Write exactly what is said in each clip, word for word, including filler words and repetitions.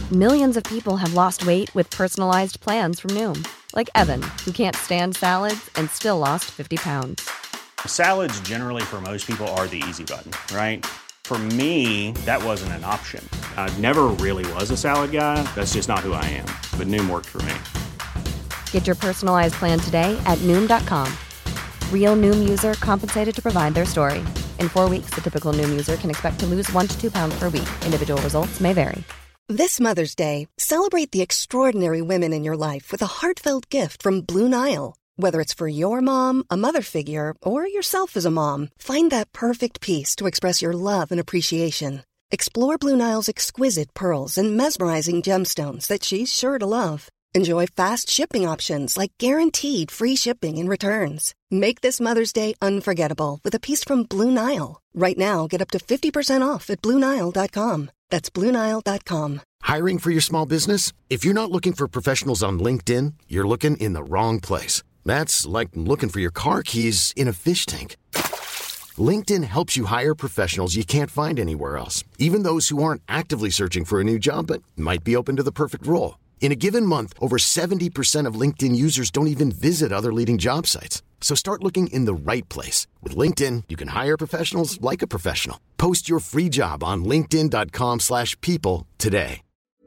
Millions of people have lost weight with personalized plans from Noom. Like Evan, who can't stand salads and still lost fifty pounds. Salads generally for most people are the easy button, right? For me, that wasn't an option. I never really was a salad guy. That's just not who I am. But Noom worked for me. Get your personalized plan today at Noom dot com. Real Noom user compensated to provide their story. In four weeks, the typical Noom user can expect to lose one to two pounds per week. Individual results may vary. This Mother's Day, celebrate the extraordinary women in your life with a heartfelt gift from Blue Nile. Whether it's for your mom, a mother figure, or yourself as a mom, find that perfect piece to express your love and appreciation. Explore Blue Nile's exquisite pearls and mesmerizing gemstones that she's sure to love. Enjoy fast shipping options like guaranteed free shipping and returns. Make this Mother's Day unforgettable with a piece from Blue Nile. Right now, get up to fifty percent off at Blue Nile dot com. That's Blue Nile dot com. Hiring for your small business? If you're not looking for professionals on LinkedIn, you're looking in the wrong place. That's like looking for your car keys in a fish tank. LinkedIn helps you hire professionals you can't find anywhere else, even those who aren't actively searching for a new job but might be open to the perfect role. In a given month, over seventy percent of LinkedIn users don't even visit other leading job sites. So start looking in the right place. With LinkedIn, you can hire professionals like a professional. Post your free job on linkedin dot com slash people today.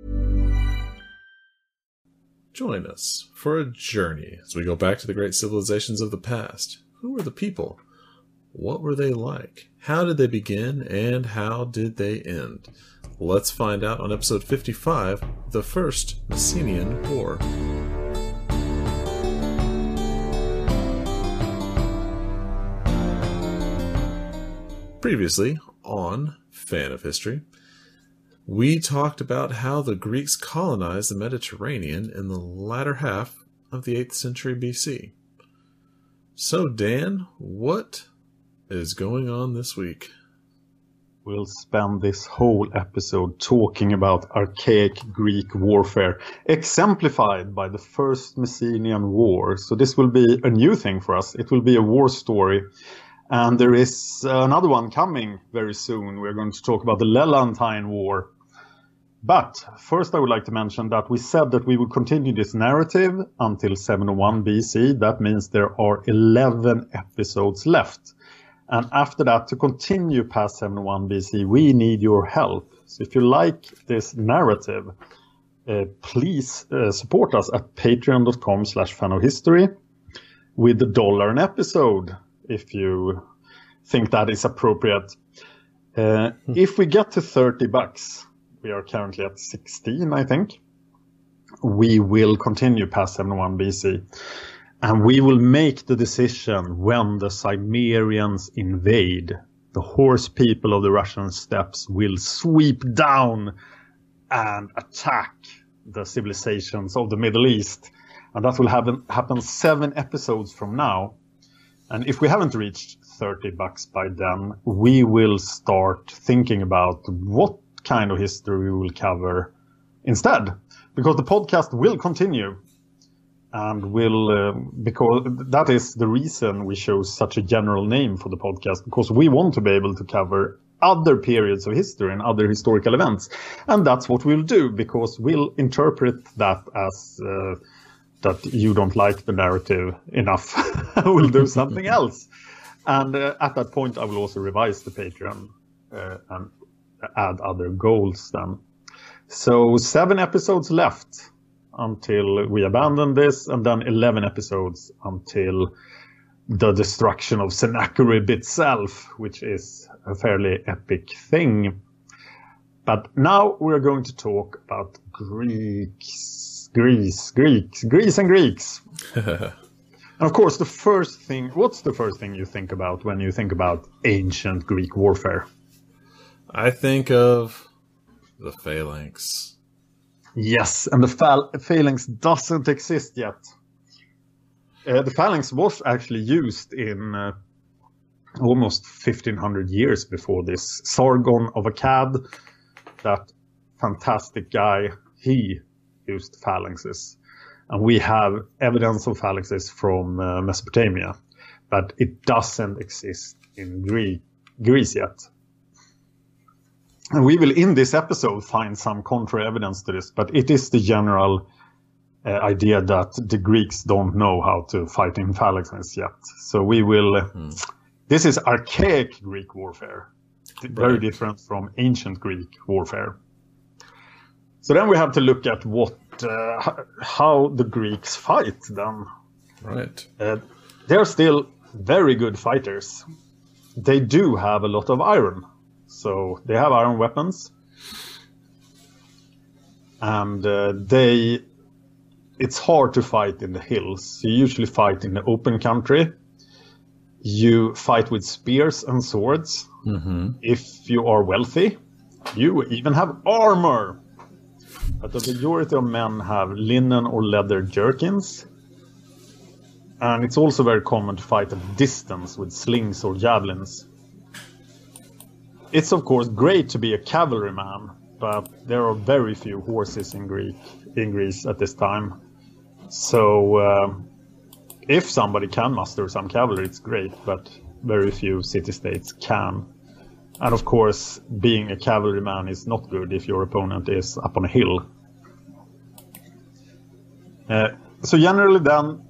Join us for a journey as we go back to the great civilizations of the past. Who were the people? What were they like? How did they begin, and how did they end? Let's find out on episode fifty-five, The First Messenian War. Previously on Fan of History, we talked about how the Greeks colonized the Mediterranean in the latter half of the eighth century B C. So, Dan, what is going on this week? We'll spend this whole episode talking about archaic Greek warfare, exemplified by the First Messenian War. So this will be a new thing for us. It will be a war story. And there is another one coming very soon. We're going to talk about the Lelantine War. But first I would like to mention that we said that we would continue this narrative until seven oh one B C. That means there are eleven episodes left. And after that, to continue past seven oh one B C, we need your help. So if you like this narrative, uh, please uh, support us at patreon dot com slash fan of history with a dollar an episode, if you think that is appropriate. Uh, if we get to thirty bucks, we are currently at sixteen, I think, we will continue past seven oh one B C. And we will make the decision when the Cimmerians invade. The horse people of the Russian steppes will sweep down and attack the civilizations of the Middle East. And that will happen, happen seven episodes from now. And if we haven't reached thirty bucks by then, we will start thinking about what kind of history we will cover instead. Because the podcast will continue. And will, uh, because that is the reason we chose such a general name for the podcast, because we want to be able to cover other periods of history and other historical events. And that's what we'll do, because we'll interpret that as uh, that you don't like the narrative enough. We'll do something else. And uh, at that point, I will also revise the Patreon uh, and add other goals then. So seven episodes left until we abandon this, and then eleven episodes until the destruction of Sennacherib itself, which is a fairly epic thing. But now we're going to talk about Greeks, Greece, Greeks, Greece and Greeks. And of course, the first thing, what's the first thing you think about when you think about ancient Greek warfare? I think of the phalanx. Yes, and the phal- phalanx doesn't exist yet. Uh, the phalanx was actually used in uh, almost fifteen hundred years before this. Sargon of Akkad, that fantastic guy, he used phalanxes. And we have evidence of phalanxes from uh, Mesopotamia, but it doesn't exist in Greek, Greece yet. And we will, in this episode, find some contrary evidence to this, but it is the general uh, idea that the Greeks don't know how to fight in phalanxes yet. So we will... Uh, hmm. This is archaic Greek warfare, very right. different from ancient Greek warfare. So then we have to look at what, uh, how the Greeks fight then. Right. Uh, they're still very good fighters. They do have a lot of iron. So they have iron weapons. And uh, they, it's hard to fight in the hills. You usually fight in the open country. You fight with spears and swords. Mm-hmm. If you are wealthy, you even have armor. But the majority of men have linen or leather jerkins. And it's also very common to fight at distance with slings or javelins. It's of course great to be a cavalryman, but there are very few horses in Greek in Greece at this time. So uh, if somebody can muster some cavalry, it's great, but very few city-states can. And of course, being a cavalryman is not good if your opponent is up on a hill. Uh, so generally then,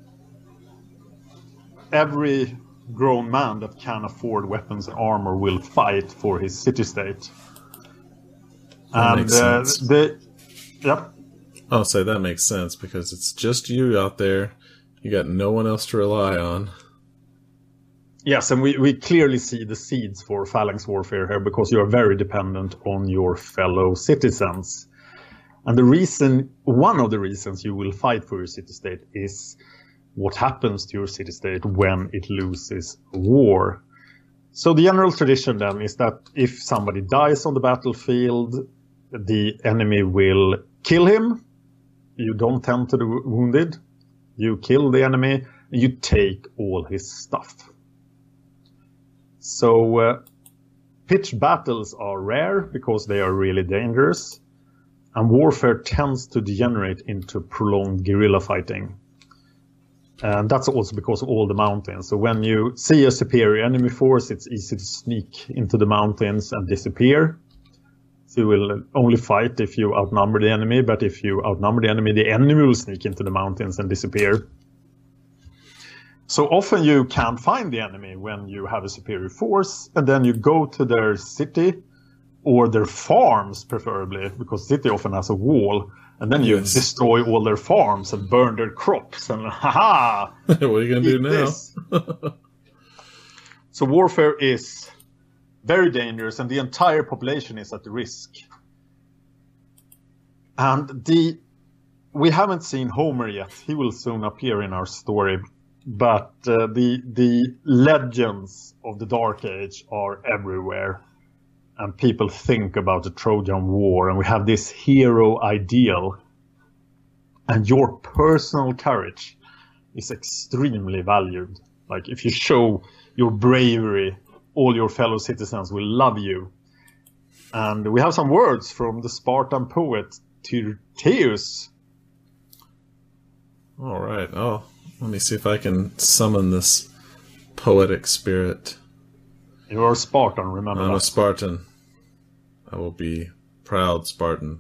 every grown man that can afford weapons and armor will fight for his city-state. That and makes uh, sense. the yep. I'll say that makes sense because it's just you out there. You got no one else to rely on. Yes, and we, we clearly see the seeds for phalanx warfare here because you are very dependent on your fellow citizens. And the reason, one of the reasons you will fight for your city-state is what happens to your city-state when it loses a war. So the general tradition then is that if somebody dies on the battlefield, the enemy will kill him. You don't tend to the wounded. You kill the enemy, and you take all his stuff. So uh, pitched battles are rare because they are really dangerous. And warfare tends to degenerate into prolonged guerrilla fighting. And that's also because of all the mountains. So when you see a superior enemy force, it's easy to sneak into the mountains and disappear. So you will only fight if you outnumber the enemy, but if you outnumber the enemy, the enemy will sneak into the mountains and disappear. So often you can't find the enemy when you have a superior force, and then you go to their city, or their farms preferably, because city often has a wall, and then you yes. destroy all their farms and burn their crops, and haha! What are you going to do now? So warfare is very dangerous, and the entire population is at risk. And the we haven't seen Homer yet. He will soon appear in our story. But uh, the the legends of the Dark Age are everywhere. And people think about the Trojan War, and we have this hero ideal. And your personal courage is extremely valued. Like, if you show your bravery, all your fellow citizens will love you. And we have some words from the Spartan poet Tyrtaeus. All right. Oh, let me see if I can summon this poetic spirit. You are a Spartan, remember I'm that. a Spartan. I will be proud Spartan.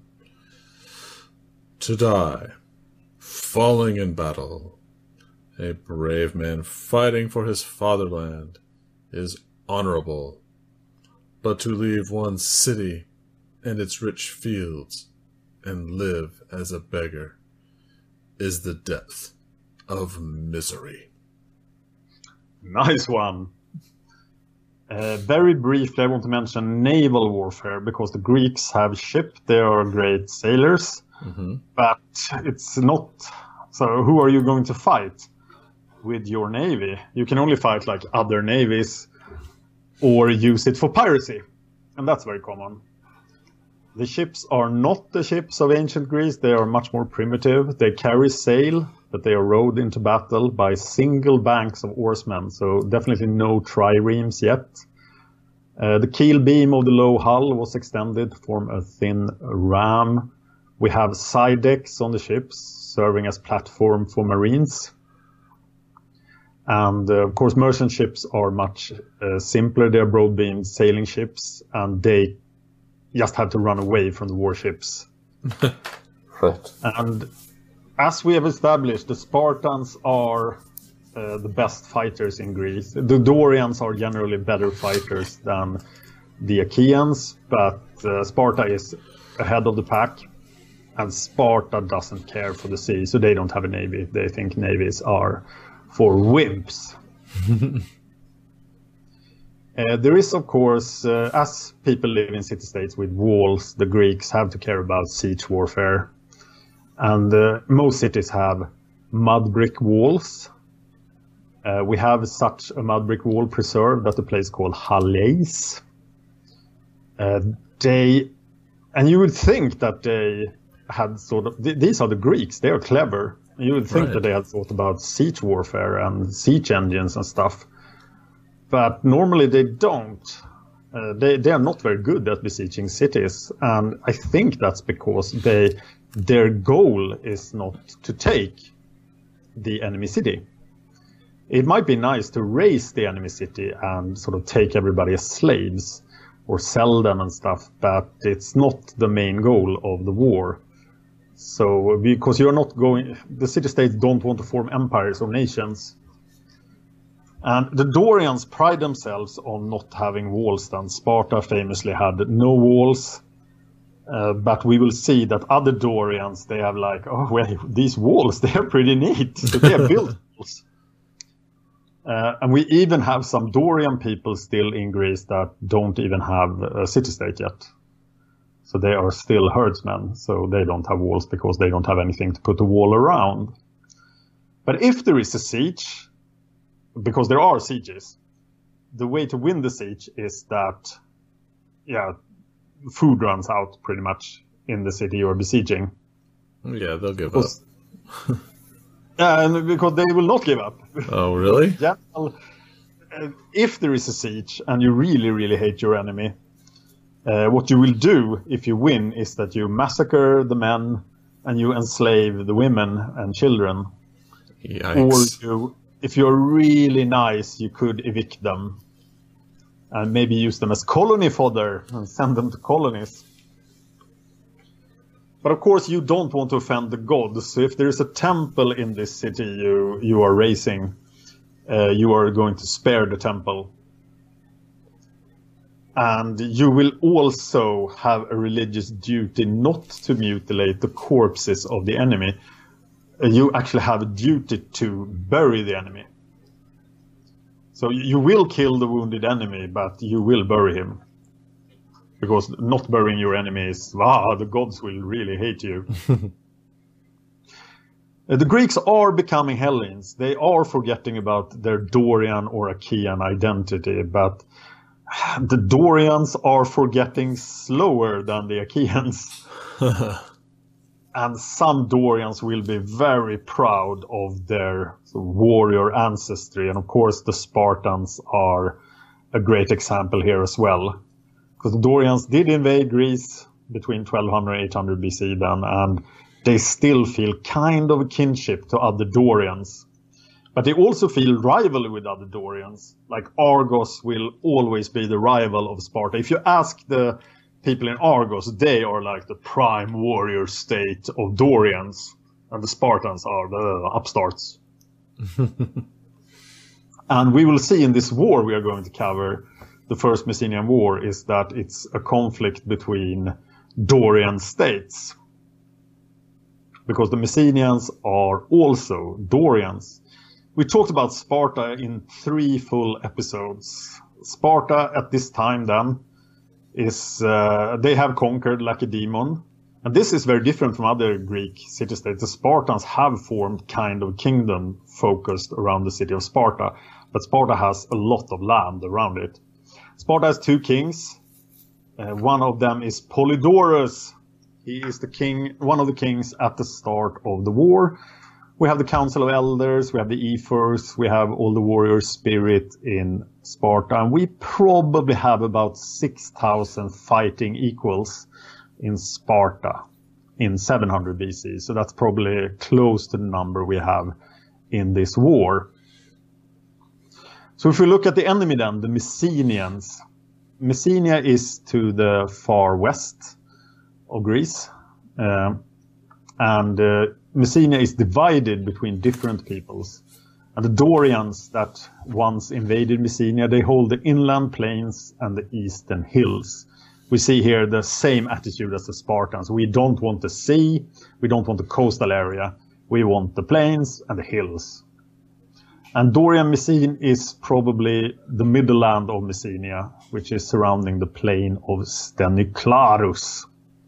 To die, falling in battle, a brave man fighting for his fatherland is honorable. But to leave one's city and its rich fields and live as a beggar is the depth of misery. Nice one. Uh, very briefly, I want to mention naval warfare, because the Greeks have ships. They are great sailors, mm-hmm. but it's not... So who are you going to fight with your navy? You can only fight like other navies or use it for piracy, and that's very common. The ships are not the ships of ancient Greece. They are much more primitive. They carry sail, but they are rowed into battle by single banks of oarsmen, so definitely no triremes yet. Uh, the keel beam of the low hull was extended to form a thin ram. We have side decks on the ships, serving as platform for marines. And uh, of course, merchant ships are much uh, simpler. They're broad-beamed sailing ships, and they just had to run away from the warships. Right. And as we have established, the Spartans are uh, the best fighters in Greece. The Dorians are generally better fighters than the Achaeans, but uh, Sparta is ahead of the pack, and Sparta doesn't care for the sea, so they don't have a navy. They think navies are for wimps. uh, there is, of course, uh, as people live in city-states with walls, the Greeks have to care about siege warfare. And uh, most cities have mud brick walls. Uh, we have such a mud brick wall preserved at a place called Halleis. Uh, they, and you would think that they had sort of, th- these are the Greeks, they are clever. You would think Right. that they had thought about siege warfare and siege engines and stuff. But normally they don't. Uh, they, they are not very good at besieging cities. And I think that's because they, their goal is not to take the enemy city. It might be nice to raise the enemy city and sort of take everybody as slaves or sell them and stuff, but it's not the main goal of the war. So, because you're not going, the city-states don't want to form empires or nations. And the Dorians pride themselves on not having walls then. Sparta famously had no walls, uh, but we will see that other Dorians, they have like, oh, well, these walls, they are pretty neat. So they have built walls. Uh, and we even have some Dorian people still in Greece that don't even have a city-state yet. So they are still herdsmen, so they don't have walls because they don't have anything to put a wall around. But if there is a siege, because there are sieges, the way to win the siege is that, yeah, food runs out pretty much in the city you're besieging. Yeah, they'll give because, up. And because they will not give up. Oh, really? Yeah. Well, uh, if there is a siege and you really, really hate your enemy, uh, what you will do if you win is that you massacre the men and you enslave the women and children. Yikes. Or you, if you're really nice, you could evict them and maybe use them as colony fodder and send them to colonies. But of course, you don't want to offend the gods. So if there is a temple in this city you you are raising, uh, you are going to spare the temple. And you will also have a religious duty not to mutilate the corpses of the enemy. Uh, you actually have a duty to bury the enemy. So you will kill the wounded enemy, but you will bury him. Because not burying your enemy is, ah, the gods will really hate you. The Greeks are becoming Hellenes. They are forgetting about their Dorian or Achaean identity, but the Dorians are forgetting slower than the Achaeans. And some Dorians will be very proud of their warrior ancestry. And of course, the Spartans are a great example here as well. Because the Dorians did invade Greece between twelve hundred and eight hundred B C then, and they still feel kind of a kinship to other Dorians. But they also feel rivalry with other Dorians. Like Argos will always be the rival of Sparta. If you ask the people in Argos, they are like the prime warrior state of Dorians, and the Spartans are the upstarts. And we will see in this war we are going to cover, the First Mycenaean War, is that it's a conflict between Dorian states. Because the Mycenaeans are also Dorians. We talked about Sparta in three full episodes. Sparta at this time then is, uh, they have conquered Lacedaemon. And this is very different from other Greek city-states. The Spartans have formed kind of a kingdom focused around the city of Sparta. But Sparta has a lot of land around it. Sparta has two kings. Uh, one of them is Polydorus. He is the king, one of the kings at the start of the war. We have the Council of Elders, we have the Ephors, we have all the warrior spirit in Sparta. And we probably have about six thousand fighting equals in Sparta in seven hundred B C. So that's probably close to the number we have in this war. So if we look at the enemy then, the Mycenaeans, Messenia is to the far west of Greece. Uh, and uh, Messenia is divided between different peoples. And the Dorians that once invaded Messenia, they hold the inland plains and the eastern hills. We see here the same attitude as the Spartans. We don't want the sea, we don't want the coastal area, we want the plains and the hills. And Dorian Messene is probably the middle land of Messenia, which is surrounding the plain of Sthenoclarus.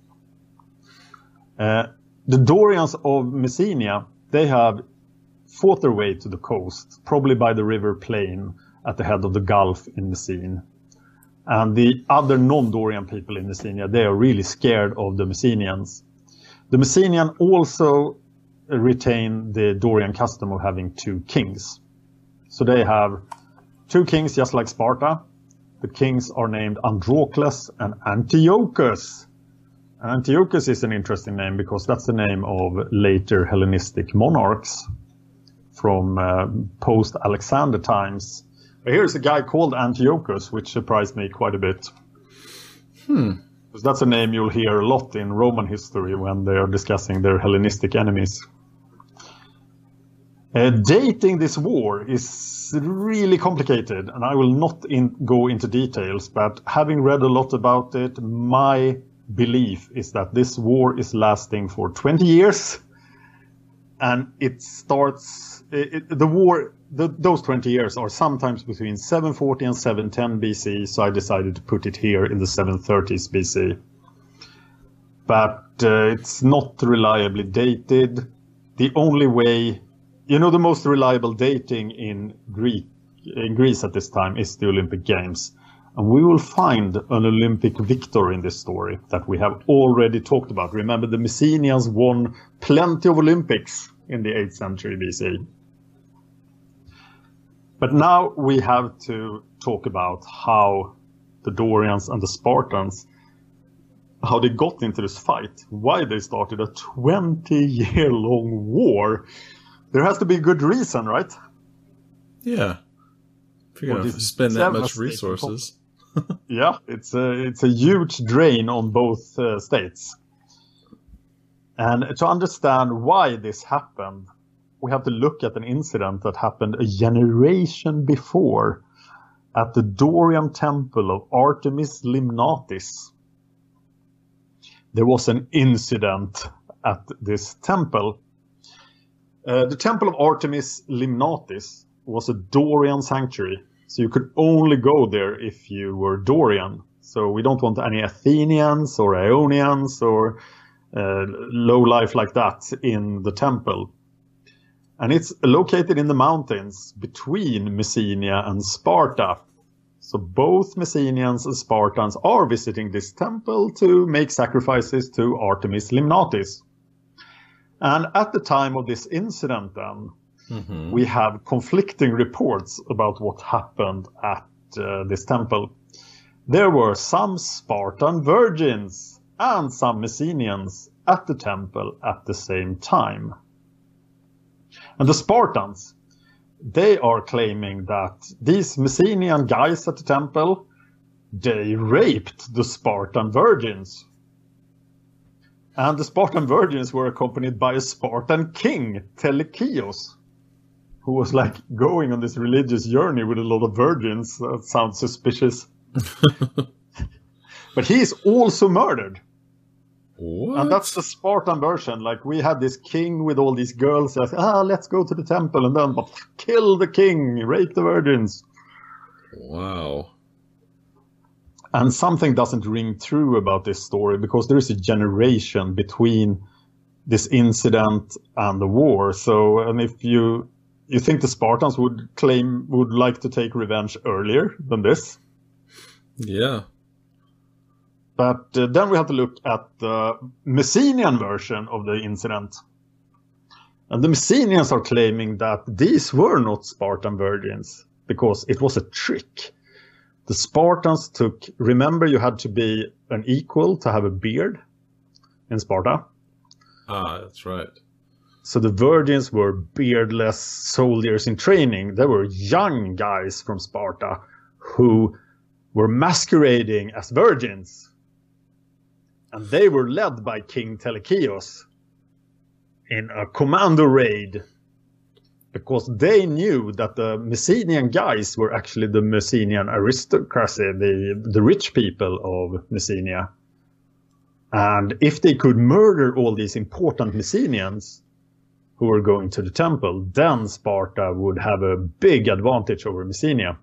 Uh, the Dorians of Messenia, they have fought their way to the coast, probably by the river Plain at the head of the Gulf in Messene. And the other non-Dorian people in Messenia, they are really scared of the Messenians. The Messenian also retain the Dorian custom of having two kings. So they have two kings just like Sparta. The kings are named Androcles and Antiochus. And Antiochus is an interesting name because that's the name of later Hellenistic monarchs from uh, post-Alexander times. Here's a guy called Antiochus, which surprised me quite a bit. Hmm. Because that's a name you'll hear a lot in Roman history when they are discussing their Hellenistic enemies. Uh, dating this war is really complicated, and I will not in, go into details, but having read a lot about it, my belief is that this war is lasting for twenty years, and it starts, it, it, the war, the, those twenty years are sometimes between seven forty and seven ten B C, so I decided to put it here in the seven thirties B C. But uh, it's not reliably dated. The only way, you know, the most reliable dating in Greek, in Greece at this time is the Olympic Games. And we will find an Olympic victor in this story that we have already talked about. Remember, the Messenians won plenty of Olympics in the eighth century B C. But now we have to talk about how the Dorians and the Spartans, how they got into this fight, why they started a twenty-year-long war. There has to be a good reason, right? Yeah. If you're going to spend that much resources. Yeah, it's a, it's a huge drain on both uh, states. And to understand why this happened, we have to look at an incident that happened a generation before at the Dorian temple of Artemis Limnatis. There was an incident at this temple. Uh, the temple of Artemis Limnatis was a Dorian sanctuary. So you could only go there if you were Dorian. So we don't want any Athenians or Ionians or uh, low life like that in the temple. And it's located in the mountains between Messenia and Sparta. So both Messenians and Spartans are visiting this temple to make sacrifices to Artemis Limnatis. And at the time of this incident then, mm-hmm. we have conflicting reports about what happened at uh, this temple. There were some Spartan virgins and some Messenians at the temple at the same time. And the Spartans, they are claiming that these Messenian guys at the temple, they raped the Spartan virgins. And the Spartan virgins were accompanied by a Spartan king, Telechios, who was like going on this religious journey with a lot of virgins. That sounds suspicious. But he is also murdered. What? And that's the Spartan version. Like, we had this king with all these girls that, ah, let's go to the temple and then but kill the king, rape the virgins. Wow. And something doesn't ring true about this story because there is a generation between this incident and the war. So, and if you you think the Spartans would claim, would like to take revenge earlier than this? Yeah. But uh, then we have to look at the Messenian version of the incident. And the Messenians are claiming that these were not Spartan virgins because it was a trick. The Spartans took, remember you had to be an equal to have a beard in Sparta? Ah, that's right. So the virgins were beardless soldiers in training. They were young guys from Sparta who were masquerading as virgins. And they were led by King Telechios in a commando raid, because they knew that the Messenian guys were actually the Messenian aristocracy, the, the rich people of Messenia. And if they could murder all these important Messenians who were going to the temple, then Sparta would have a big advantage over Messenia.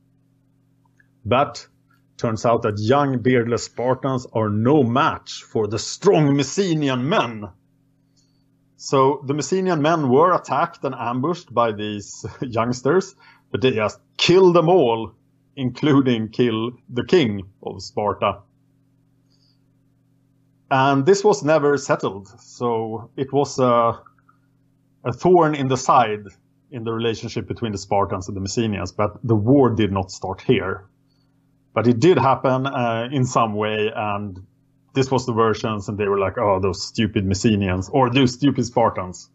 But turns out that young beardless Spartans are no match for the strong Messenian men. So the Messenian men were attacked and ambushed by these youngsters, but they just killed them all, including kill the king of Sparta. And this was never settled, so it was a, a thorn in the side in the relationship between the Spartans and the Messenians, but the war did not start here. But it did happen uh, in some way, and this was the versions, and they were like, oh, those stupid Messenians, or those stupid Spartans.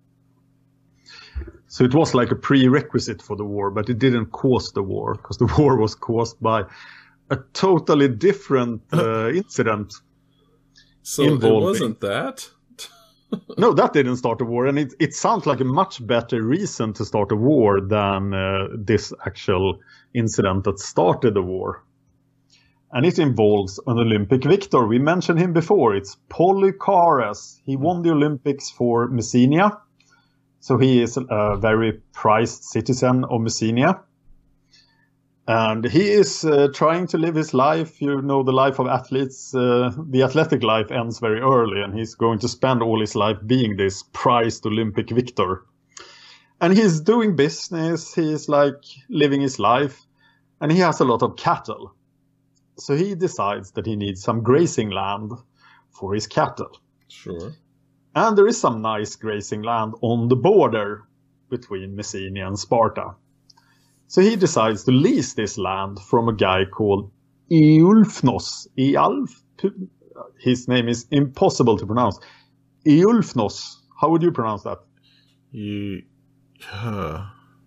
So it was like a prerequisite for the war, but it didn't cause the war, because the war was caused by a totally different uh, incident. So it wasn't that? No, that didn't start a war, and it, it sounds like a much better reason to start a war than uh, this actual incident that started the war. And it involves an Olympic victor. We mentioned him before. It's Polychares. He won the Olympics for Messenia. So he is a very prized citizen of Messenia. And he is uh, trying to live his life. You know, the life of athletes, uh, the athletic life ends very early. And he's going to spend all his life being this prized Olympic victor. And he's doing business. He's like living his life. And he has a lot of cattle. So he decides that he needs some grazing land for his cattle. Sure. And there is some nice grazing land on the border between Messenia and Sparta. So he decides to lease this land from a guy called Eulfnos. Ealf? His name is impossible to pronounce. Eulfnos. How would you pronounce that? E- uh,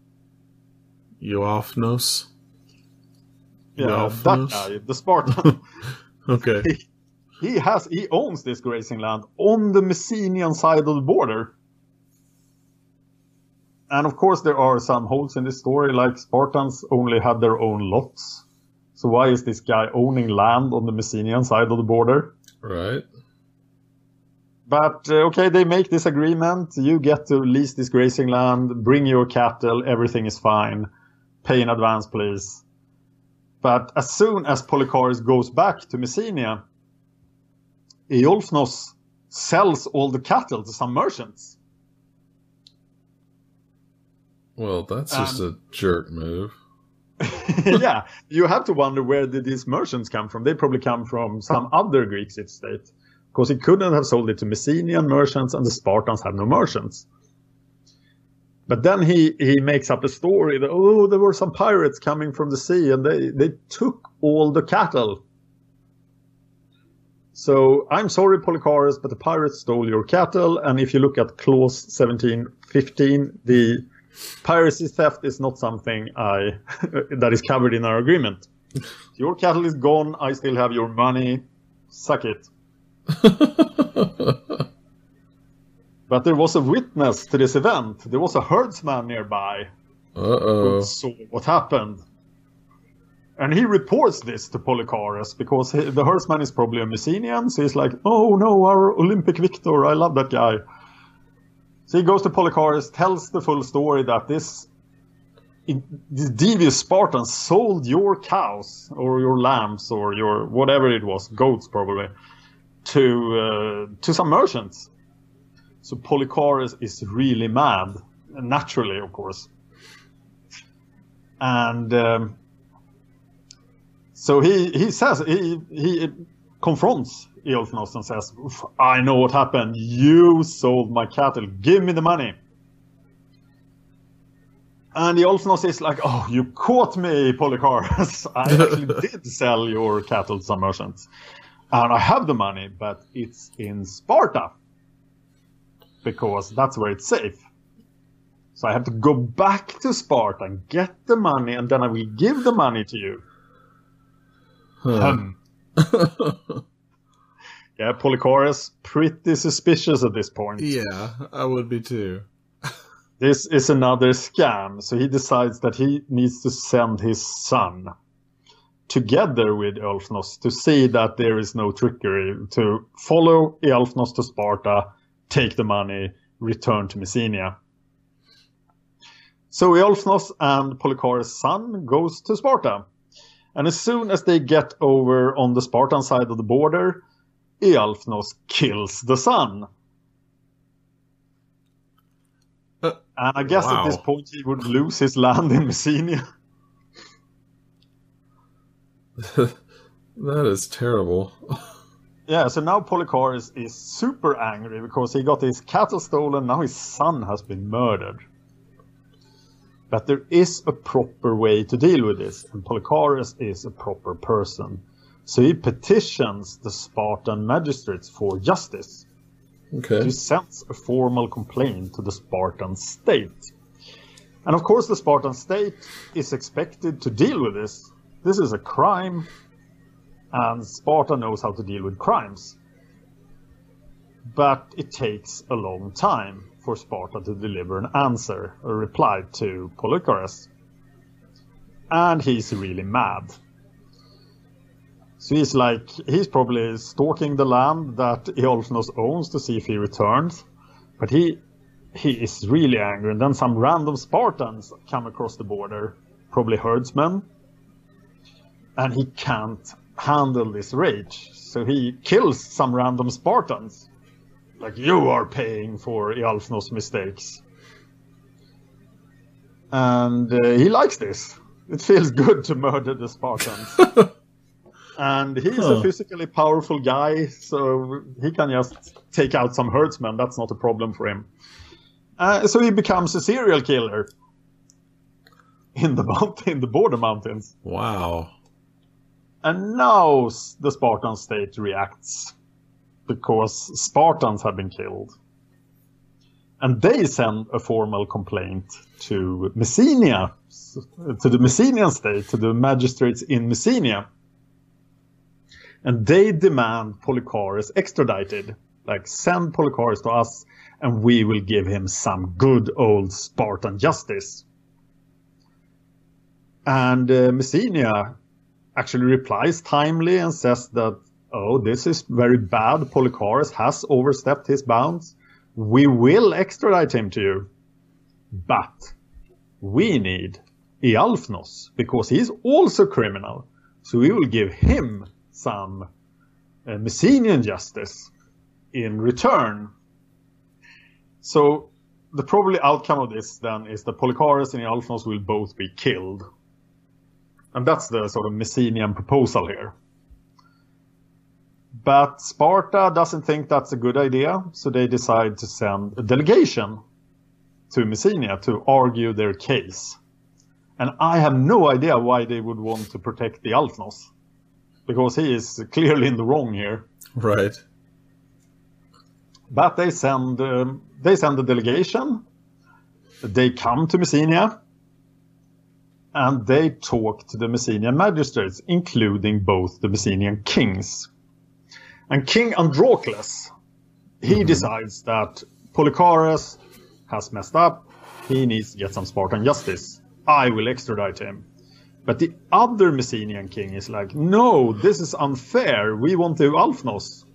Eulfnos? Yeah, Eulfnos? that guy, the Spartan. Okay. He, he has, he owns this grazing land on the Messenian side of the border. And of course there are some holes in this story, like Spartans only had their own lots. So why is this guy owning land on the Messenian side of the border? Right. But, uh, okay, they make this agreement. You get to lease this grazing land, bring your cattle, everything is fine. Pay in advance, please. But as soon as Polychares goes back to Messenia, Eulfnos sells all the cattle to some merchants. Well, that's just Um, a jerk move. Yeah, you have to wonder where did these merchants come from. They probably come from some other Greek city-state. Because he couldn't have sold it to Messenian merchants, and the Spartans had no merchants. But then he, he makes up a story that, oh, there were some pirates coming from the sea, and they, they took all the cattle. So, I'm sorry, Polychares, but the pirates stole your cattle, and if you look at clause seventeen fifteen, the piracy theft is not something I that is covered in our agreement. Your cattle is gone, I still have your money, suck it. But there was a witness to this event. There was a herdsman nearby Uh-oh. who saw what happened. And he reports this to Polychares because he, the herdsman is probably a Messenian. So he's like, oh no, our Olympic victor, I love that guy. So he goes to Polychares, tells the full story that this, this devious Spartan sold your cows or your lambs or your whatever it was, goats probably, to uh, to some merchants. So Polychares is really mad, naturally, of course. And um, so he, he says, he, he confronts Eulfnos and says, I know what happened. You sold my cattle. Give me the money. And Eulfnos is like, oh, you caught me, Polychares. I actually did sell your cattle to some merchants. And I have the money, but it's in Sparta. Because that's where it's safe. So I have to go back to Sparta and get the money, and then I will give the money to you. Huh. Yeah, Polycharis, pretty suspicious at this point. Yeah, I would be too. This is another scam, so he decides that he needs to send his son together with Ealfnos to see that there is no trickery, to follow Ealfnos to Sparta, take the money, return to Messenia. So Ealfnos and Polycharis' son goes to Sparta. And as soon as they get over on the Spartan side of the border, Ealfnos kills the son. Uh, and I guess wow. At this point he would lose his land in Messenia. That is terrible. Yeah, so now Polycharis is super angry because he got his cattle stolen, now his son has been murdered. But there is a proper way to deal with this, and Polycharis is a proper person. So he petitions the Spartan magistrates for justice. Okay. He sends a formal complaint to the Spartan state. And of course the Spartan state is expected to deal with this. This is a crime, and Sparta knows how to deal with crimes. But it takes a long time for Sparta to deliver an answer, a reply to Polycharis. And he's really mad. So he's like, he's probably stalking the land that Ealfnos owns to see if he returns. But he he is really angry. And then some random Spartans come across the border, probably herdsmen. And he can't handle this rage. So he kills some random Spartans. Like, you are paying for Ealfnos' mistakes. And uh, he likes this. It feels good to murder the Spartans. And he's huh. a physically powerful guy, so he can just take out some herdsmen. That's not a problem for him. Uh, so he becomes a serial killer in the mountain, in the border mountains. Wow. And now the Spartan state reacts because Spartans have been killed. And they send a formal complaint to Messenia, to the Messenian state, to the magistrates in Messenia. And they demand Polycharis extradited. Like, send Polycharis to us and we will give him some good old Spartan justice. And uh, Messenia actually replies timely and says that, oh, this is very bad. Polycharis has overstepped his bounds. We will extradite him to you. But we need Ealfnos because he's also criminal. So we will give him some uh, Messenian justice in return. So the probably outcome of this then is that Polycharis and Ealfnos will both be killed. And that's the sort of Messenian proposal here. But Sparta doesn't think that's a good idea, so they decide to send a delegation to Messenia to argue their case. And I have no idea why they would want to protect the Ealfnos, because he is clearly in the wrong here. Right. But they send um, they send a delegation. They come to Messenia. And they talk to the Messenian magistrates, including both the Messenian kings. And King Androcles, he mm-hmm. decides that Polycharis has messed up. He needs to get some Spartan justice. I will extradite him. But the other Messenian king is like, no, this is unfair. We want to Ealfnos.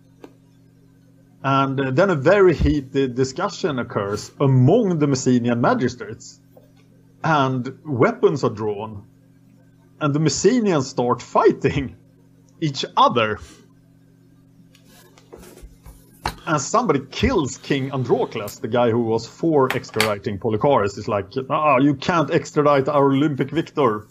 And uh, then a very heated discussion occurs among the Messenian magistrates. And weapons are drawn. And the Messenians start fighting each other. And somebody kills King Androcles, the guy who was for extraditing Polycharis. Is like, ah, you can't extradite our Olympic victor.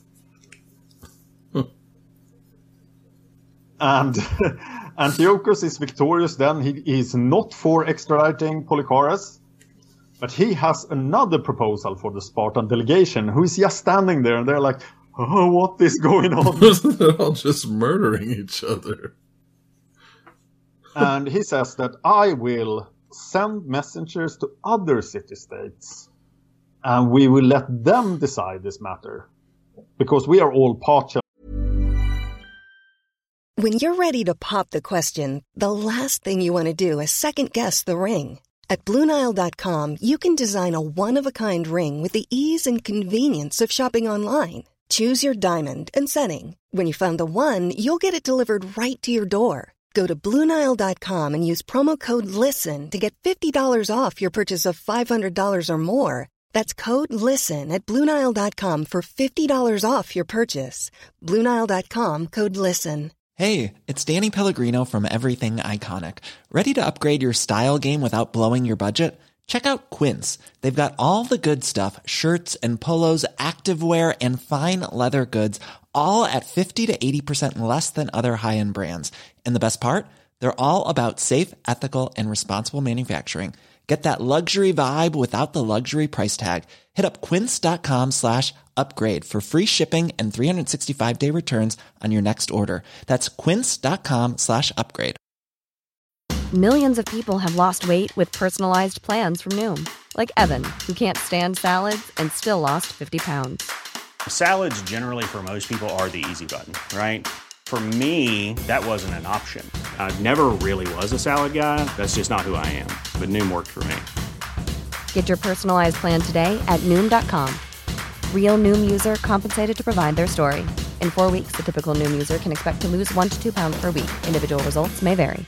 And Antiochus is victorious then. He is not for extraditing Polycharis. But he has another proposal for the Spartan delegation, who is just standing there, and they're like, oh, what is going on? They're all just murdering each other. And he says that I will send messengers to other city-states, and we will let them decide this matter, because we are all partial. When you're ready to pop the question, the last thing you want to do is second-guess the ring. At Blue Nile dot com, you can design a one-of-a-kind ring with the ease and convenience of shopping online. Choose your diamond and setting. When you find the one, you'll get it delivered right to your door. Go to Blue Nile dot com and use promo code LISTEN to get fifty dollars off your purchase of five hundred dollars or more. That's code LISTEN at Blue Nile dot com for fifty dollars off your purchase. Blue Nile dot com, code LISTEN. Hey, it's Danny Pellegrino from Everything Iconic. Ready to upgrade your style game without blowing your budget? Check out Quince. They've got all the good stuff, shirts and polos, activewear, and fine leather goods, all at fifty to eighty percent less than other high-end brands. And the best part? They're all about safe, ethical, and responsible manufacturing. Get that luxury vibe without the luxury price tag. Hit up quince.com slash upgrade for free shipping and three sixty-five day returns on your next order. That's quince.com slash upgrade. Millions of people have lost weight with personalized plans from Noom. Like Evan, who can't stand salads and still lost fifty pounds. Salads generally for most people are the easy button, right? For me, that wasn't an option. I never really was a salad guy. That's just not who I am. But Noom worked for me. Get your personalized plan today at Noom dot com. Real Noom user compensated to provide their story. In four weeks, the typical Noom user can expect to lose one to two pounds per week. Individual results may vary.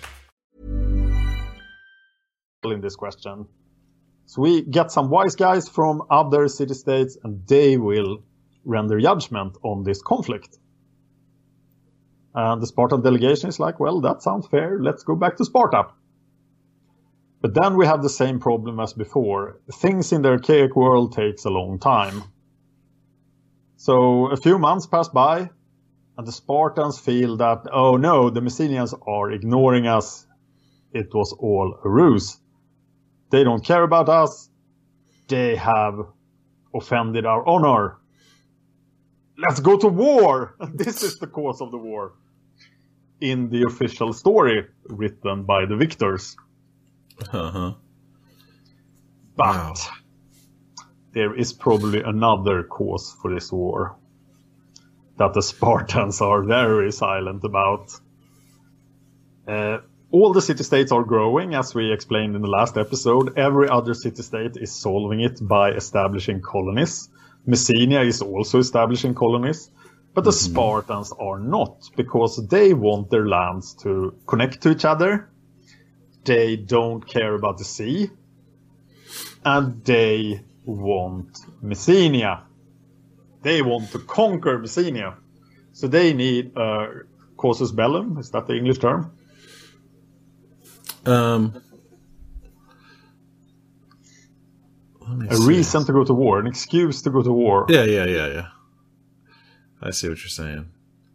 In this question. So we get some wise guys from other city-states and they will render judgment on this conflict. And the Spartan delegation is like, well, that sounds fair. Let's go back to Sparta. But then we have the same problem as before. Things in the archaic world takes a long time. So a few months pass by and the Spartans feel that, oh no, the Messenians are ignoring us. It was all a ruse. They don't care about us. They have offended our honor. Let's go to war. This is the cause of the war. In the official story written by the victors. Uh-huh. But Wow. there is probably another cause for this war that the Spartans are very silent about. Uh, all the city-states are growing, as we explained in the last episode. Every other city-state is solving it by establishing colonies. Messenia is also establishing colonies. But the mm-hmm. Spartans are not, because they want their lands to connect to each other. They don't care about the sea. And they want Messenia. They want to conquer Messenia. So they need a casus bellum. Is that the English term? Um, a see. reason to go to war. An excuse to go to war. Yeah, yeah, yeah, yeah. I see what you're saying.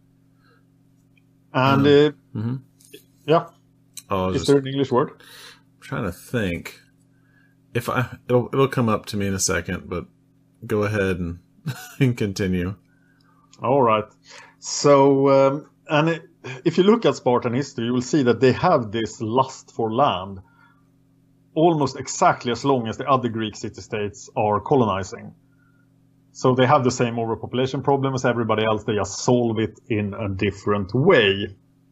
And, um, uh, mm-hmm. yeah. Oh, Is just, there an English word? I'm trying to think. If I, it'll, it'll come up to me in a second, but go ahead and, and continue. All right. So, um, and it, if you look at Spartan history, you will see that they have this lust for land almost exactly as long as the other Greek city-states are colonizing. So they have the same overpopulation problem as everybody else. They just solve it in a different way.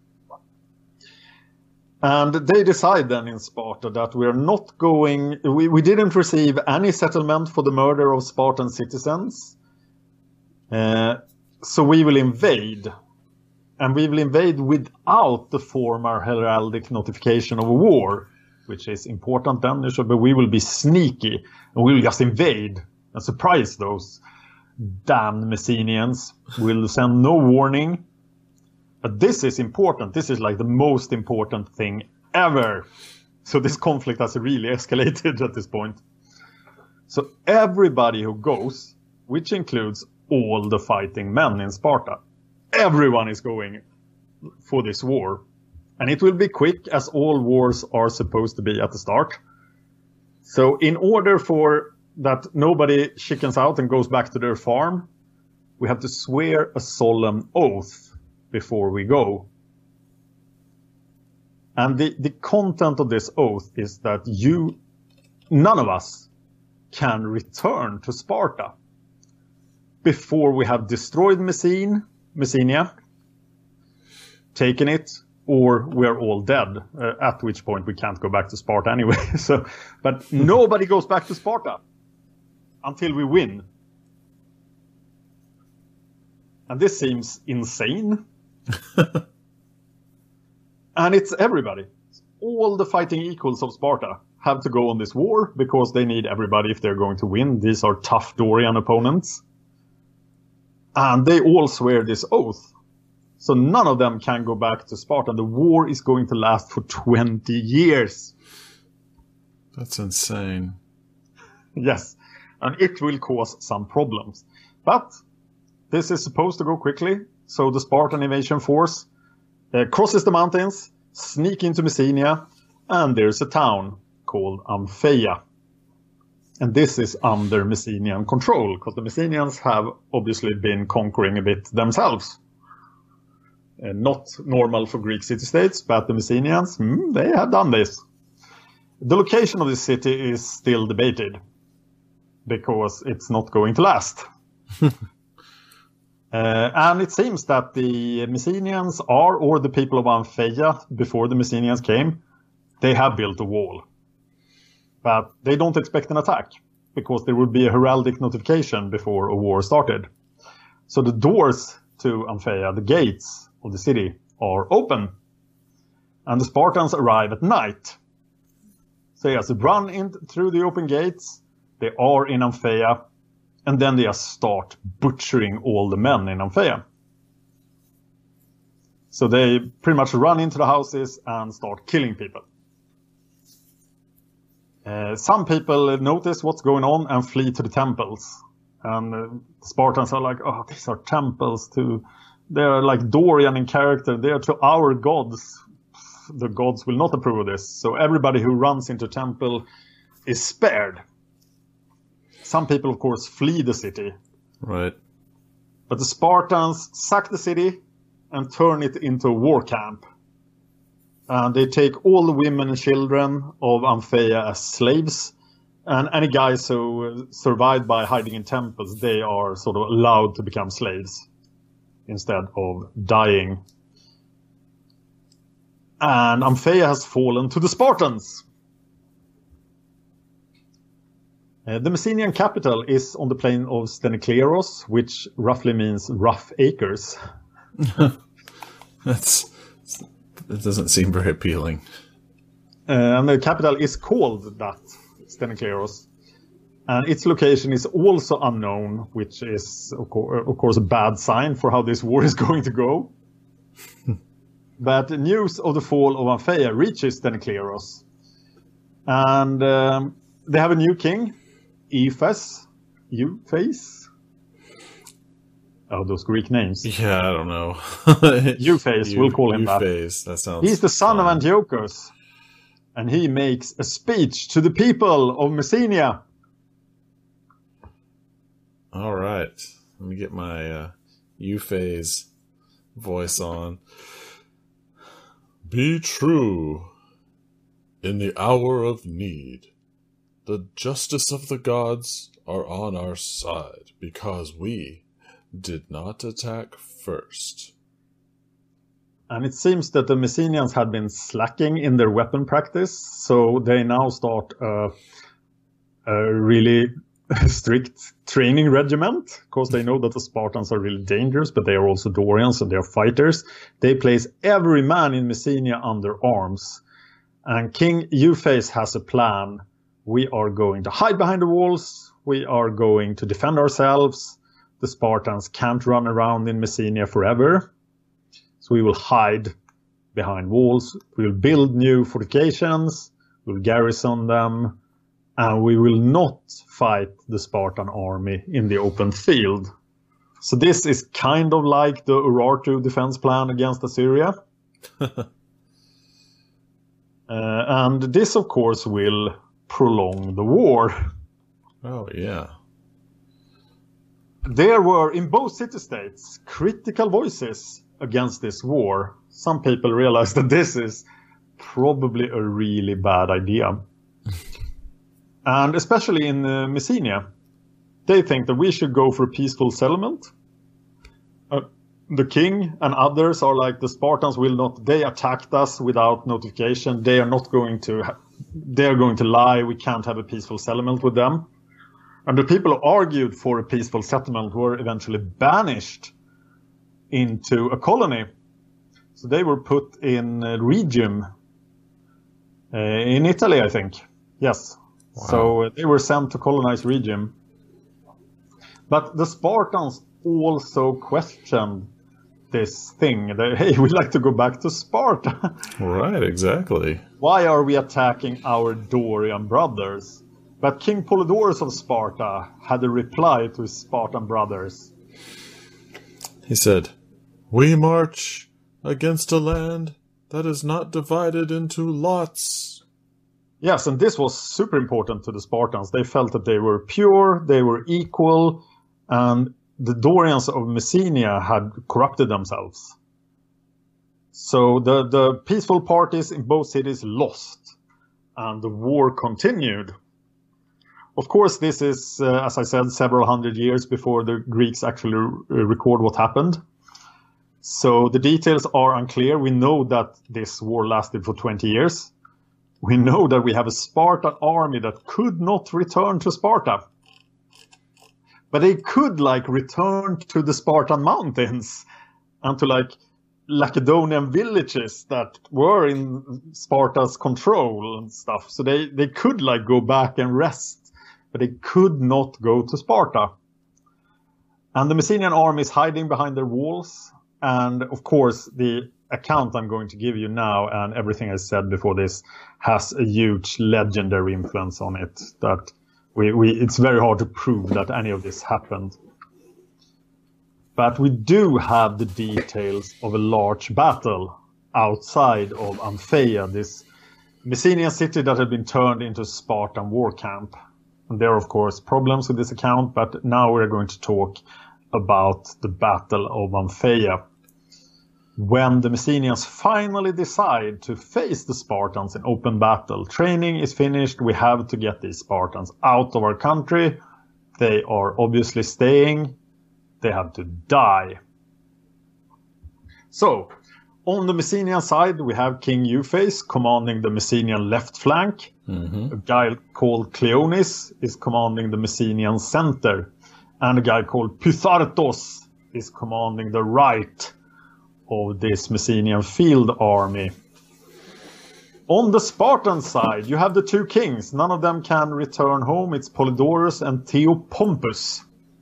And they decide then in Sparta that we are not going... We, we didn't receive any settlement for the murder of Spartan citizens. Uh, so we will invade. And we will invade without the former heraldic notification of a war, which is important then. But we will be sneaky and we will just invade and surprise those damned Messenians. We'll send no warning. But this is important. This is like the most important thing ever. So this conflict has really escalated at this point. So everybody who goes, which includes all the fighting men in Sparta, everyone is going for this war. And it will be quick, as all wars are supposed to be at the start. So in order for that nobody chickens out and goes back to their farm, we have to swear a solemn oath before we go. And the, the content of this oath is that you, none of us, can return to Sparta before we have destroyed Messene, Messenia, taken it, or we're all dead, uh, at which point we can't go back to Sparta anyway. So, but nobody goes back to Sparta until we win. And this seems insane. And it's everybody. All the fighting equals of Sparta have to go on this war because they need everybody if they're going to win. These are tough Dorian opponents. And they all swear this oath. So none of them can go back to Sparta. The war is going to last for twenty years. That's insane. Yes. And it will cause some problems. But this is supposed to go quickly. So the Spartan invasion force uh, crosses the mountains, sneak into Messenia, and there's a town called Ampheia. And this is under Messenian control, because the Messenians have obviously been conquering a bit themselves. Uh, not normal for Greek city-states, but the Messenians, hmm, they have done this. The location of this city is still debated, because it's not going to last. uh, and it seems that the Messenians are, or the people of Ampheia, before the Messenians came, they have built a wall. But they don't expect an attack, because there would be a heraldic notification before a war started. So the doors to Ampheia, the gates of the city, are open. And the Spartans arrive at night. So yes, they run in through the open gates, they are in Ampheia, and then they just start butchering all the men in Ampheia. So they pretty much run into the houses and start killing people. Uh, some people notice what's going on and flee to the temples. And uh, the Spartans are like, oh, these are temples to... They're like Dorian in character. They're to our gods. The gods will not approve of this. So everybody who runs into temple is spared. Some people, of course, flee the city. Right. But the Spartans sack the city and turn it into a war camp. And they take all the women and children of Ampheia as slaves. And any guys who survived by hiding in temples, they are sort of allowed to become slaves instead of dying. And Ampheia has fallen to the Spartans. Uh, the Messenian capital is on the plain of Stenekleros, which roughly means rough acres. That's that doesn't seem very appealing. Uh, and the capital is called that, Stenekleros. And its location is also unknown, which is, of, co- of course, a bad sign for how this war is going to go. But news of the fall of Ampheia reaches Stenekleros. And um, they have a new king, Ephes. Euphase? Oh, those Greek names. Yeah, I don't know. Euphase, we'll call him Euphase, that. that sounds He's the son fun. of Antiochus. And he makes a speech to the people of Messenia. All right. Let me get my uh, Euphase voice on. Be true in the hour of need. The justice of the gods are on our side because we did not attack first. And it seems that the Messenians had been slacking in their weapon practice, so they now start a, a really strict training regiment, because they know that the Spartans are really dangerous, but they are also Dorians and they are fighters. They place every man in Messenia under arms. And King Euphase has a plan. We are going to hide behind the walls. We are going to defend ourselves. The Spartans can't run around in Messenia forever. So we will hide behind walls. We'll build new fortifications. We'll garrison them. And we will not fight the Spartan army in the open field. So this is kind of like the Urartu defense plan against Assyria. uh, and this, of course, will prolong the war. Oh, yeah. There were, in both city-states, critical voices against this war. Some people realize that this is probably a really bad idea. And especially in uh, Messenia, they think that we should go for a peaceful settlement. Uh, the king and others are like, the Spartans will not, they attacked us without notification. They are not going to, they are going to lie. We can't have a peaceful settlement with them. And the people who argued for a peaceful settlement were eventually banished into a colony. So they were put in uh, Rhegium, uh, in Italy, I think. Yes. Wow. So uh, they were sent to colonize Rhegium. But the Spartans also questioned this thing. They, hey, we'd like to go back to Sparta. Right, exactly. Why are we attacking our Dorian brothers? But King Polydorus of Sparta had a reply to his Spartan brothers. He said, "We march against a land that is not divided into lots." Yes, and this was super important to the Spartans. They felt that they were pure, they were equal, and the Dorians of Messenia had corrupted themselves. So the, the peaceful parties in both cities lost, and the war continued. Of course, this is, uh, as I said, several hundred years before the Greeks actually re- record what happened. So the details are unclear. We know that this war lasted for twenty years. We know that we have a Spartan army that could not return to Sparta. But they could, like, return to the Spartan mountains and to, like, Lacedaemonian villages that were in Sparta's control and stuff. So they, they could, like, go back and rest. But they could not go to Sparta. And the Messenian army is hiding behind their walls. And, of course, the account I'm going to give you now and everything I said before this has a huge legendary influence on it. That we, we it's very hard to prove that any of this happened. But we do have the details of a large battle outside of Ampheia, this Messenian city that had been turned into a Spartan war camp. And there are, of course, problems with this account, but now we're going to talk about the Battle of Ampheia. When the Messenians finally decide to face the Spartans in open battle, training is finished, we have to get these Spartans out of our country. They are obviously staying. They have to die. So, on the Messenian side, we have King Euphas commanding the Messenian left flank. Mm-hmm. A guy called Cleonis is commanding the Messenian center. And a guy called Pythartos is commanding the right of this Messenian field army. On the Spartan side, you have the two kings. None of them can return home. It's Polydorus and Theopompus.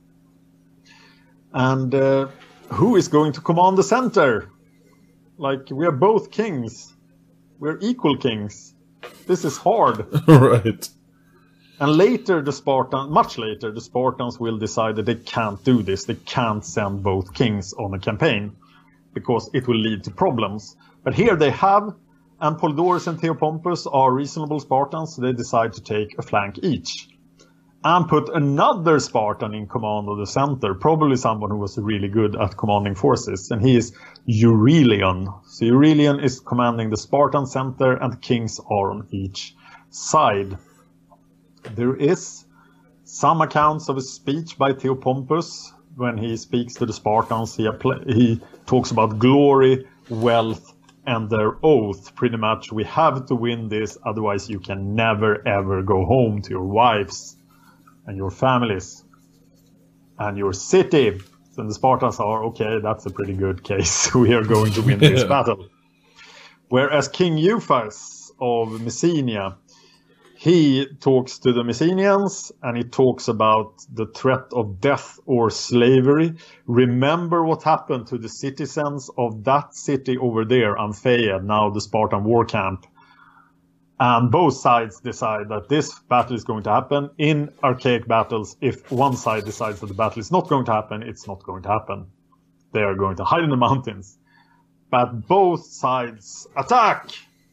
And uh, who is going to command the center? Like, we are both kings. We're equal kings. This is hard. Right. And later, the Spartans, much later, the Spartans will decide that they can't do this. They can't send both kings on a campaign because it will lead to problems. But here they have, and Polydorus and Theopompus are reasonable Spartans, so they decide to take a flank each. And put another Spartan in command of the center, probably someone who was really good at commanding forces, and he is Euryleon. So Euryleon is commanding the Spartan center, and the kings are on each side. There is some accounts of a speech by Theopompus when he speaks to the Spartans. He, he talks about glory, wealth, and their oath. Pretty much, we have to win this, otherwise you can never ever go home to your wives and your families and your city. So the Spartans are, okay, that's a pretty good case. We are going to win this battle. Whereas King Euphas of Messenia, he talks to the Messenians and he talks about the threat of death or slavery. Remember what happened to the citizens of that city over there, Ampheia, now the Spartan war camp. And both sides decide that this battle is going to happen. In archaic battles, if one side decides that the battle is not going to happen, it's not going to happen. They are going to hide in the mountains. But both sides attack!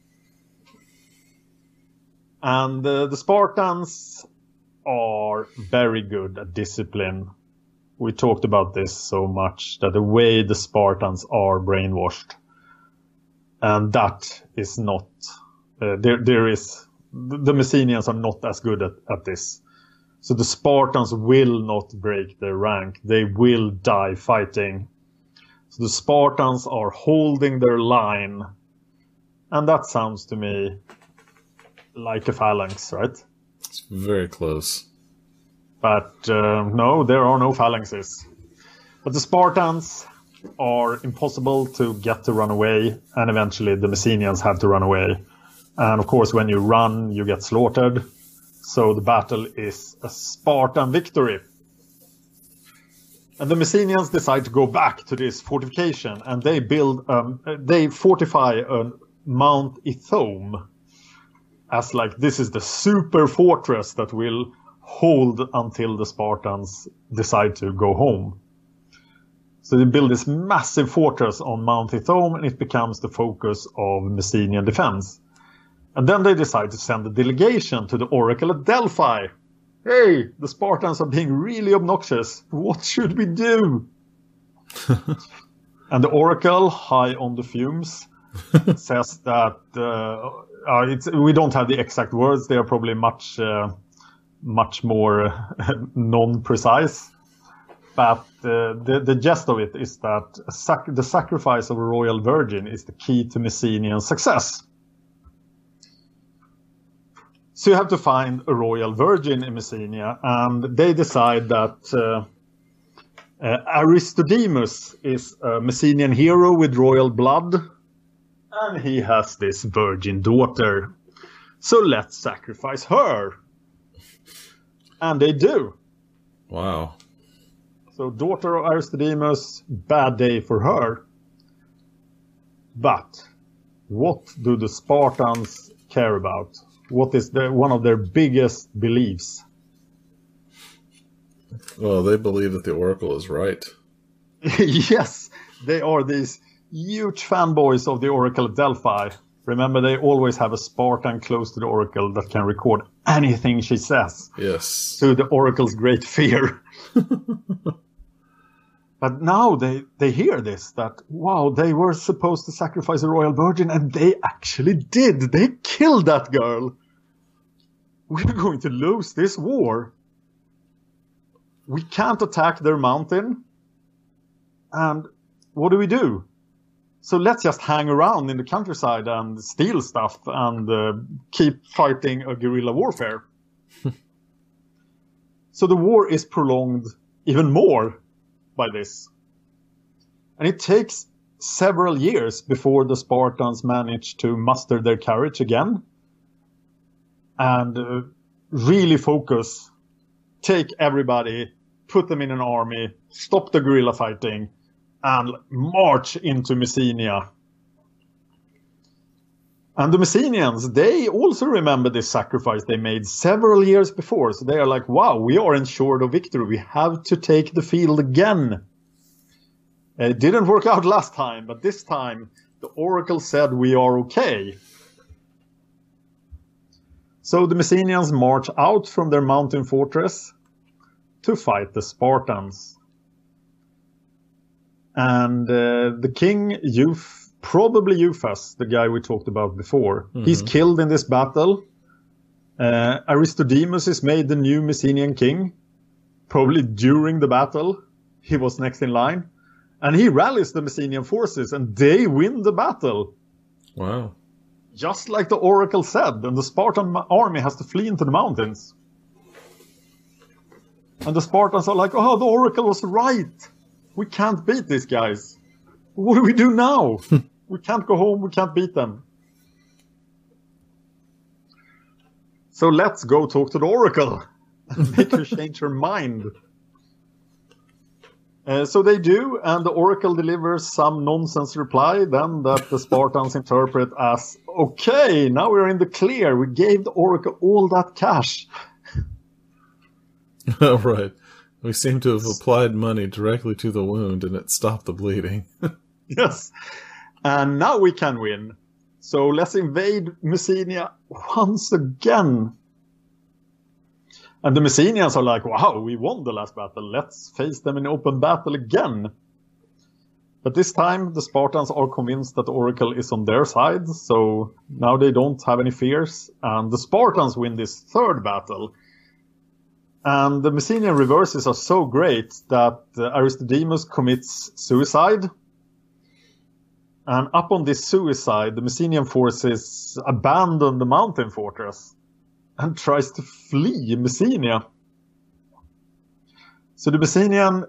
And uh, the Spartans are very good at discipline. We talked about this so much, that the way the Spartans are brainwashed. And that is not... Uh, there, there is... The Messenians are not as good at, at this. So the Spartans will not break their rank. They will die fighting. So the Spartans are holding their line. And that sounds to me like a phalanx, right? It's very close. But uh, no, there are no phalanxes. But the Spartans are impossible to get to run away, and eventually the Messenians have to run away. And of course, when you run, you get slaughtered. So the battle is a Spartan victory. And the Messenians decide to go back to this fortification, and they build, um, they fortify a Mount Ithome as like this is the super fortress that will hold until the Spartans decide to go home. So they build this massive fortress on Mount Ithome, and it becomes the focus of Messenian defense. And then they decide to send a delegation to the Oracle at Delphi. Hey, the Spartans are being really obnoxious. What should we do? And the Oracle, high on the fumes, says that uh, uh, it's, we don't have the exact words. They are probably much, uh, much more uh, non-precise. But uh, the, the gist of it is that a sac- the sacrifice of a royal virgin is the key to Messenian success. So you have to find a royal virgin in Messenia, and they decide that uh, uh, Aristodemus is a Messenian hero with royal blood, and he has this virgin daughter. So let's sacrifice her. And they do. Wow. So daughter of Aristodemus, bad day for her. But what do the Spartans care about? What is the, one of their biggest beliefs? Well, they believe that the Oracle is right. Yes, they are these huge fanboys of the Oracle at Delphi. Remember, they always have a Spartan close to the Oracle that can record anything she says. Yes. To the Oracle's great fear. But now they, they hear this, that, wow, they were supposed to sacrifice a royal virgin, and they actually did. They killed that girl. We're going to lose this war. We can't attack their mountain. And what do we do? So let's just hang around in the countryside and steal stuff and uh, keep fighting a guerrilla warfare. So the war is prolonged even more by this. And it takes several years before the Spartans manage to muster their courage again and uh, really focus, take everybody, put them in an army, stop the guerrilla fighting, and march into Messenia. And the Messenians, they also remember this sacrifice they made several years before. So they are like, wow, we are ensured of victory. We have to take the field again. It didn't work out last time, but this time the Oracle said we are okay. So the Messenians march out from their mountain fortress to fight the Spartans. And uh, the king, Euph- probably Euphas, the guy we talked about before, mm-hmm. he's killed in this battle. Uh, Aristodemus is made the new Messenian king, probably during the battle. He was next in line. And he rallies the Messenian forces, and they win the battle. Wow. Just like the Oracle said, and the Spartan army has to flee into the mountains. And the Spartans are like, oh, the Oracle was right. We can't beat these guys. What do we do now? We can't go home, we can't beat them. So let's go talk to the Oracle and make her change her mind. Uh, so they do, and the Oracle delivers some nonsense reply then that the Spartans interpret as, okay, now we're in the clear. We gave the Oracle all that cash. Oh, right. We seem to have applied money directly to the wound, and it stopped the bleeding. Yes. And now we can win. So let's invade Messenia once again. And the Messenians are like, wow, we won the last battle. Let's face them in open battle again. But this time, the Spartans are convinced that the Oracle is on their side. So now they don't have any fears. And the Spartans win this third battle. And the Messenian reverses are so great that uh, Aristodemus commits suicide. And upon this suicide, the Messenian forces abandon the mountain fortress and tries to flee Messenia. So the Messenian,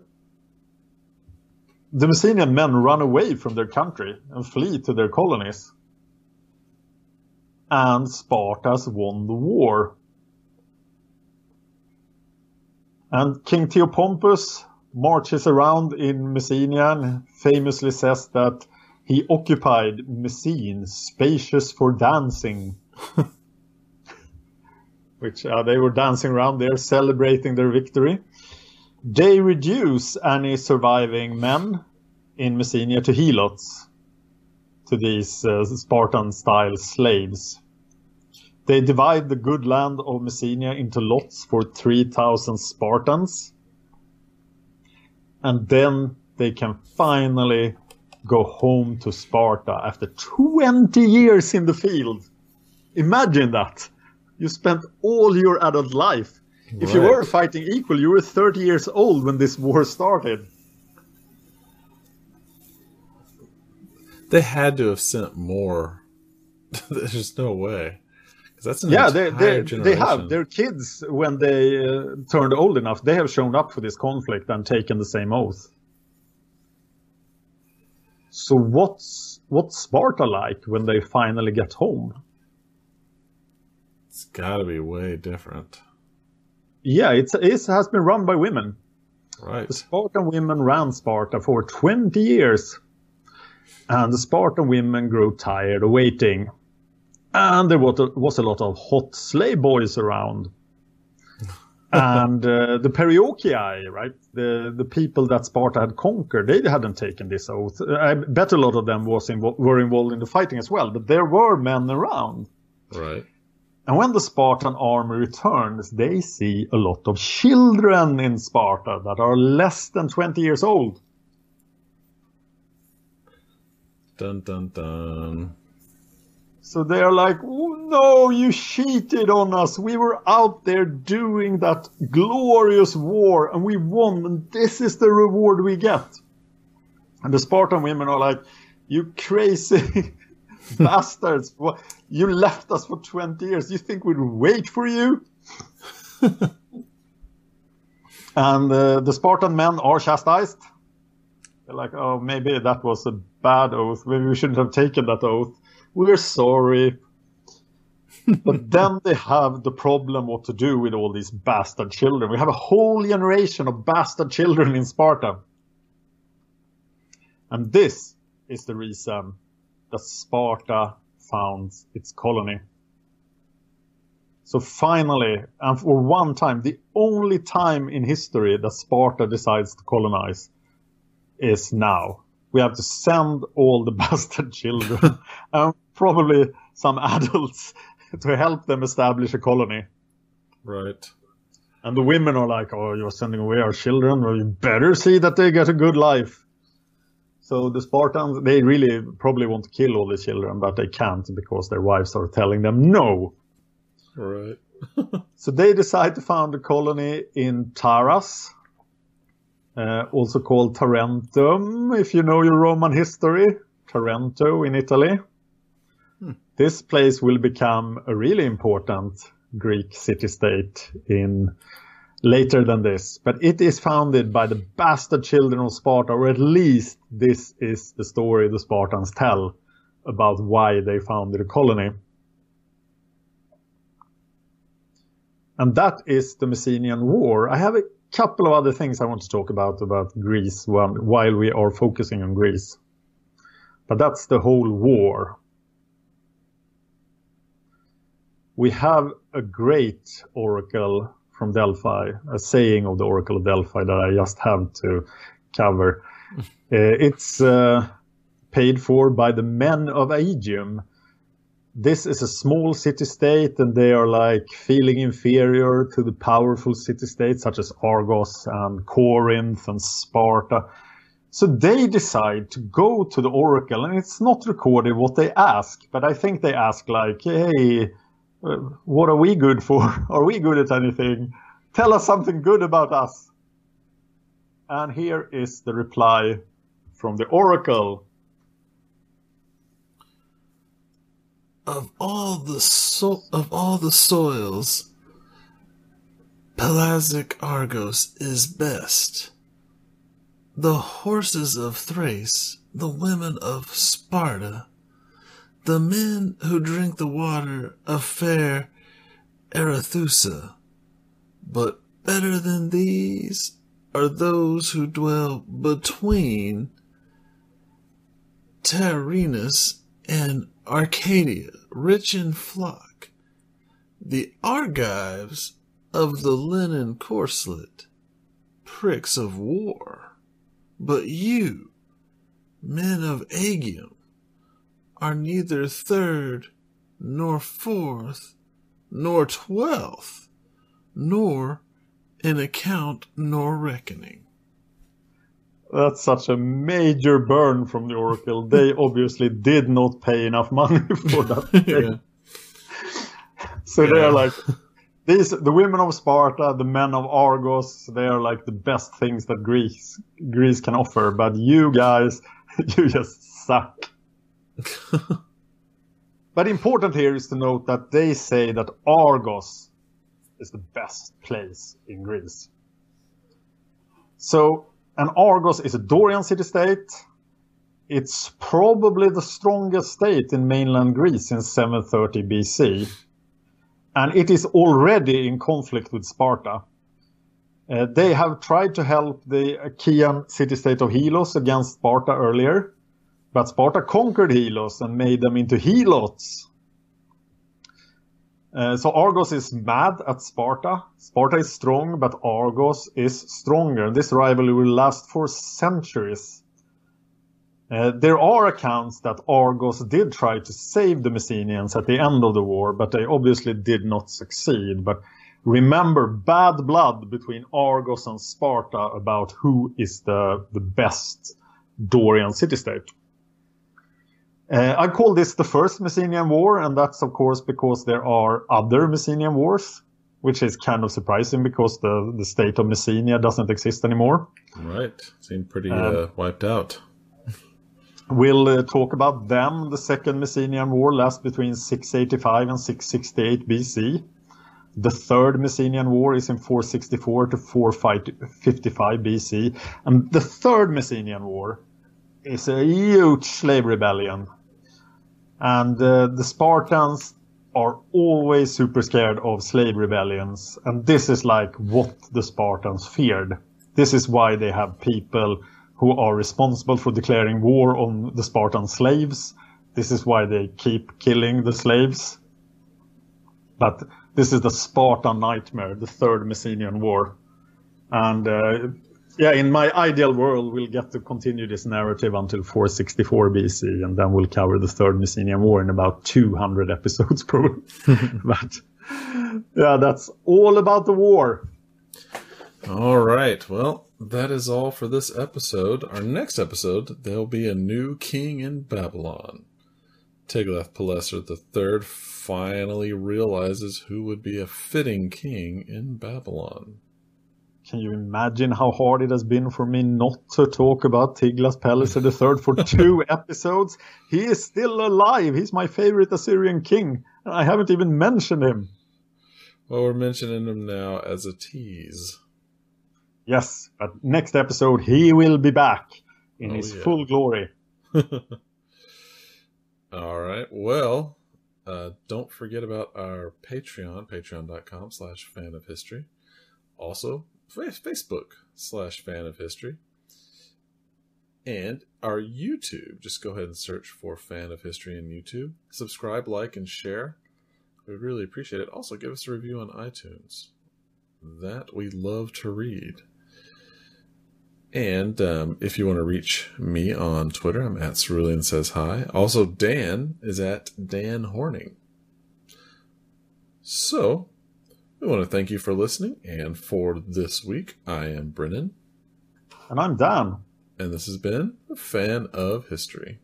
the Messenian men run away from their country and flee to their colonies. And Sparta has won the war. And King Theopompus marches around in Messenia and famously says that he occupied Messene, spacious for dancing. Which uh, they were dancing around there, celebrating their victory. They reduce any surviving men in Messenia to helots, to these uh, Spartan-style slaves. They divide the good land of Messenia into lots for three thousand Spartans. And then they can finally go home to Sparta after twenty years in the field. Imagine that. You spent all your adult life. If right. you were fighting equal, you were thirty years old when this war started. They had to have sent more. There's no way. That's an yeah, they they, generation. they have. Their kids, when they uh, turned old enough, they have shown up for this conflict and taken the same oath. So what's what's Sparta like when they finally get home? It's got to be way different. Yeah, it's it has been run by women. Right. The Spartan women ran Sparta for twenty years. And the Spartan women grew tired of waiting. And there was a, was a lot of hot slave boys around. And uh, the Perioeci, right? The the people that Sparta had conquered, they hadn't taken this oath. I bet a lot of them was invo- were involved in the fighting as well. But there were men around. Right. And when the Spartan army returns, they see a lot of children in Sparta that are less than twenty years old. Dun, dun, dun. So they are like, oh, no, you cheated on us. We were out there doing that glorious war and we won. And this is the reward we get. And the Spartan women are like, you crazy bastards. You left us for twenty years. You think we'd wait for you? And uh, the Spartan men are chastised. They're like, oh, maybe that was a bad oath. Maybe we shouldn't have taken that oath. We're sorry. But then they have the problem what to do with all these bastard children. We have a whole generation of bastard children in Sparta. And this is the reason that Sparta founds its colony. So finally, and for one time, the only time in history that Sparta decides to colonize is now. We have to send all the bastard children and probably some adults to help them establish a colony. Right. And the women are like, oh, you're sending away our children? Well, you better see that they get a good life. So the Spartans, they really probably want to kill all the children, but they can't because their wives are telling them no. Right. So they decide to found a colony in Taras. Uh, also called Tarentum, if you know your Roman history. Tarento in Italy. Hmm. This place will become a really important Greek city-state in later than this. But it is founded by the bastard children of Sparta, or at least this is the story the Spartans tell about why they founded a colony. And that is the Messenian War. I have a couple of other things I want to talk about about Greece while, while we are focusing on Greece. But that's the whole war. We have a great oracle from Delphi, a saying of the Oracle of Delphi that I just have to cover. uh, it's uh, paid for by the men of Aegium. This is a small city-state, and they are like feeling inferior to the powerful city-states such as Argos and Corinth and Sparta. So they decide to go to the oracle, and it's not recorded what they ask, but I think they ask like, hey, uh, what are we good for? Are we good at anything? Tell us something good about us. And here is the reply from the oracle. of all the so- of all the soils, Pelasgic Argos is best. The horses of Thrace, the women of Sparta, the men who drink the water of fair Arethusa. But better than these are those who dwell between Tyrrhenus and Arcadia, rich in flock, the Argives of the linen corslet, pricks of war. But you, men of Aegium, are neither third, nor fourth, nor twelfth, nor in account nor reckoning. That's such a major burn from the Oracle. They obviously did not pay enough money for that. Yeah. So yeah. They're like, these, the women of Sparta, the men of Argos, they are like the best things that Greece, Greece can offer. But you guys, you just suck. But important here is to note that they say that Argos is the best place in Greece. So, and Argos is a Dorian city-state. It's probably the strongest state in mainland Greece since seven thirty B C. And it is already in conflict with Sparta. Uh, they have tried to help the Achaean city-state of Helos against Sparta earlier. But Sparta conquered Helos and made them into Helots. Uh, so Argos is mad at Sparta. Sparta is strong, but Argos is stronger. This rivalry will last for centuries. Uh, there are accounts that Argos did try to save the Messenians at the end of the war, but they obviously did not succeed. But remember, bad blood between Argos and Sparta about who is the, the best Dorian city-state. Uh, I call this the first Messenian War, and that's of course because there are other Messenian wars, which is kind of surprising because the, the state of Messenia doesn't exist anymore. Right. Seemed pretty um, uh, wiped out. We'll uh, talk about them. The second Messenian War lasts between six eighty-five and six sixty-eight B C. The third Messenian War is in four sixty-four to four fifty-five B C. And the third Messenian War is a huge slave rebellion. And uh, the Spartans are always super scared of slave rebellions. And this is like what the Spartans feared. This is why they have people who are responsible for declaring war on the Spartan slaves. This is why they keep killing the slaves. But this is the Spartan nightmare, the third Messenian War. And uh, yeah, in my ideal world, we'll get to continue this narrative until four sixty-four B C, and then we'll cover the third Messenian War in about two hundred episodes, probably. But yeah, that's all about the war. All right. Well, that is all for this episode. Our next episode, there'll be a new king in Babylon. Tiglath-Pileser the third finally realizes who would be a fitting king in Babylon. Can you imagine how hard it has been for me not to talk about Tiglath-Pileser the third for two episodes? He is still alive. He's my favorite Assyrian king. I haven't even mentioned him. Well, we're mentioning him now as a tease. Yes, but next episode he will be back in oh, his yeah. full glory. All right. Well, uh, don't forget about our Patreon, patreon.com slash fan of history. Also, Facebook slash fan of history. And our YouTube. Just go ahead and search for Fan of History in YouTube. Subscribe, like, and share. We'd really appreciate it. Also, give us a review on iTunes. That we love to read. And um, if you want to reach me on Twitter, I'm at Cerulean Says Hi. Also, Dan is at Dan Horning. So, we want to thank you for listening. And for this week, I am Brennan. And I'm Dan. And this has been a Fan of History.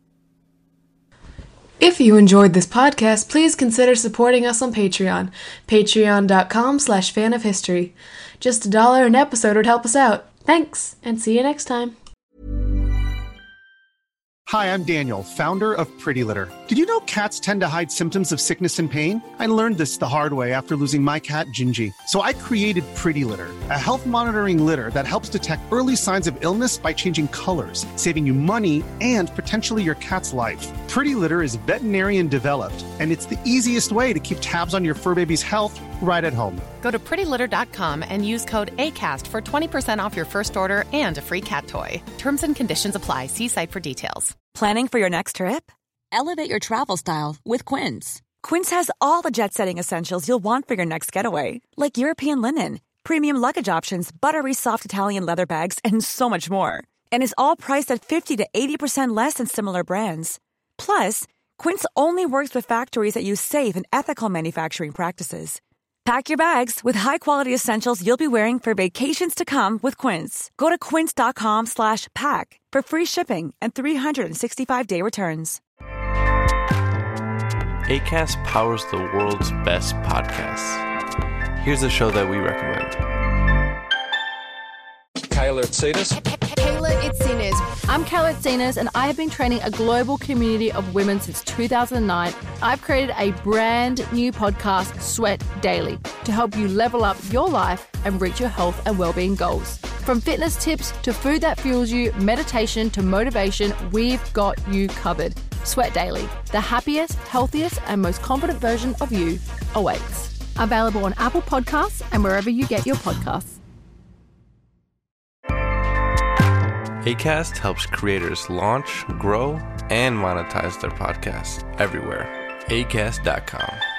If you enjoyed this podcast, please consider supporting us on Patreon. Patreon.com slash fan of history. Just a dollar an episode would help us out. Thanks, and see you next time. Hi, I'm Daniel, founder of Pretty Litter. Did you know cats tend to hide symptoms of sickness and pain? I learned this the hard way after losing my cat, Gingy. So I created Pretty Litter, a health monitoring litter that helps detect early signs of illness by changing colors, saving you money and potentially your cat's life. Pretty Litter is veterinarian developed, and it's the easiest way to keep tabs on your fur baby's health right at home. Go to pretty litter dot com and use code ACAST for twenty percent off your first order and a free cat toy. Terms and conditions apply. See site for details. Planning for your next trip? Elevate your travel style with Quince. Quince has all the jet-setting essentials you'll want for your next getaway, like European linen, premium luggage options, buttery soft Italian leather bags, and so much more. And is all priced at fifty to eighty percent less than similar brands. Plus, Quince only works with factories that use safe and ethical manufacturing practices. Pack your bags with high-quality essentials you'll be wearing for vacations to come with Quince. Go to quince dot com slash pack for free shipping and three sixty-five day returns. Acast powers the world's best podcasts. Here's a show that we recommend. Kayla Itsinas. Kayla Itsinas. I'm Kayla Itsinas, and I have been training a global community of women since two thousand nine. I've created a brand new podcast, Sweat Daily, to help you level up your life and reach your health and well-being goals. From fitness tips to food that fuels you, meditation to motivation, we've got you covered. Sweat Daily, the happiest, healthiest, and most confident version of you awaits. Available on Apple Podcasts and wherever you get your podcasts. Acast helps creators launch, grow, and monetize their podcasts everywhere. acast dot com.